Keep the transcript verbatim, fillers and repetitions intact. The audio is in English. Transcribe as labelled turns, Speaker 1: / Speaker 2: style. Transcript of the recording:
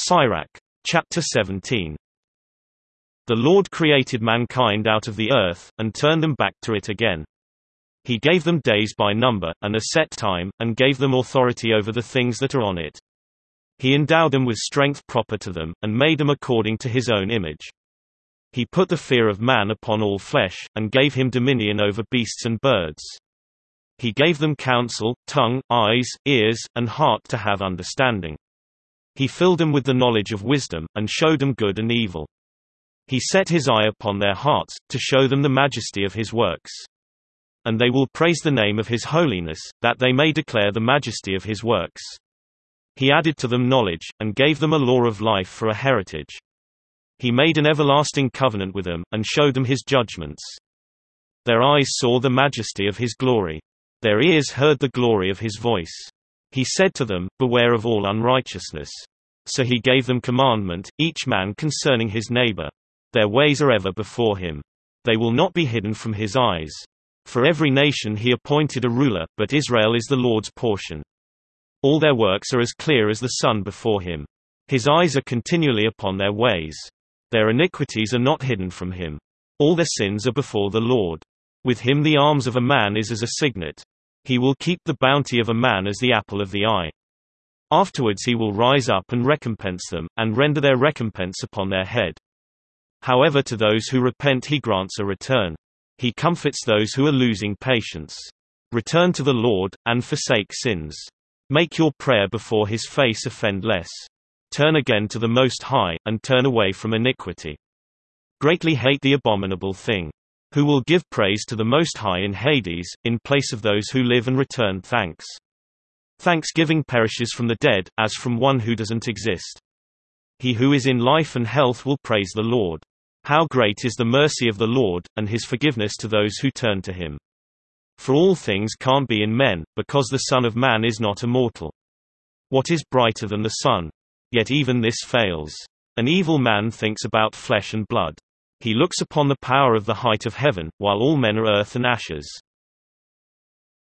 Speaker 1: Sirach. Chapter seventeen. The Lord created mankind out of the earth, and turned them back to it again. He gave them days by number, and a set time, and gave them authority over the things that are on it. He endowed them with strength proper to them, and made them according to his own image. He put the fear of man upon all flesh, and gave him dominion over beasts and birds. He gave them counsel, tongue, eyes, ears, and heart to have understanding. He filled them with the knowledge of wisdom, and showed them good and evil. He set his eye upon their hearts, to show them the majesty of his works. And they will praise the name of his holiness, that they may declare the majesty of his works. He added to them knowledge, and gave them a law of life for a heritage. He made an everlasting covenant with them, and showed them his judgments. Their eyes saw the majesty of his glory. Their ears heard the glory of his voice. He said to them, Beware of all unrighteousness. So he gave them commandment, each man concerning his neighbor. Their ways are ever before him. They will not be hidden from his eyes. For every nation he appointed a ruler, but Israel is the Lord's portion. All their works are as clear as the sun before him. His eyes are continually upon their ways. Their iniquities are not hidden from him. All their sins are before the Lord. With him the arms of a man is as a signet. He will keep the bounty of a man as the apple of the eye. Afterwards he will rise up and recompense them, and render their recompense upon their head. However, to those who repent he grants a return. He comforts those who are losing patience. Return to the Lord, and forsake sins. Make your prayer before his face offend less. Turn again to the Most High, and turn away from iniquity. Greatly hate the abominable thing. Who will give praise to the Most High in Hades, in place of those who live and return thanks? Thanksgiving perishes from the dead, as from one who doesn't exist. He who is in life and health will praise the Lord. How great is the mercy of the Lord, and his forgiveness to those who turn to him. For all things can't be in men, because the Son of Man is not immortal. What is brighter than the sun? Yet even this fails. An evil man thinks about flesh and blood. He looks upon the power of the height of heaven, while all men are earth and ashes.